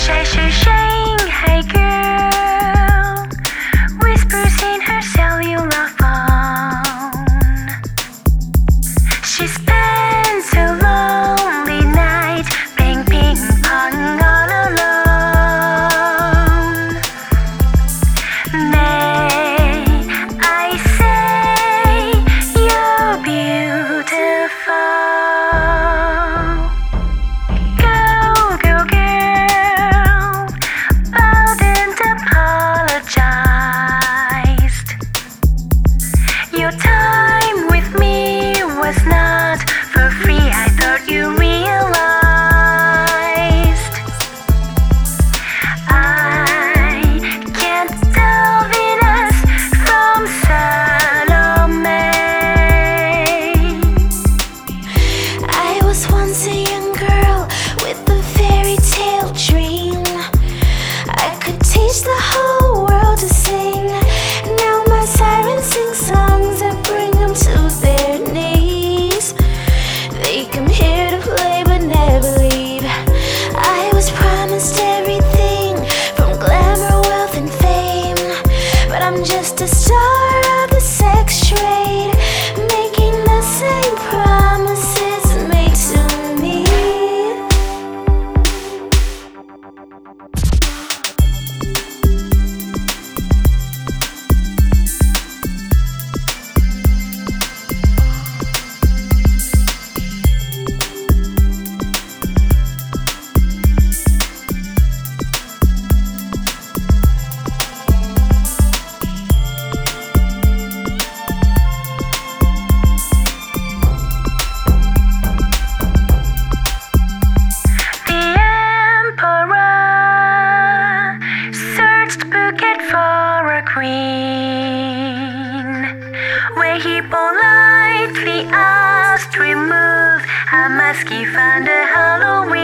Shy, shy, Shanghai girl whispers in her cellular phone. She spends a lonely night playing ping pong all alone. May I say you're beautiful. Your time with me was not for free, I thought you realized. I can't tell Venus from Salome. I was once a young girl with a fairy tale dream. I could teach the whole world to sing. Now my sirens sing songs that bring them to their knees. They come here to play but never leave. I was promised everything from glamour, wealth, and fame, but I'm just a star of the sex trade, making the same promises made to me. Queen, where he politely asked, remove a mask he found a Halloween.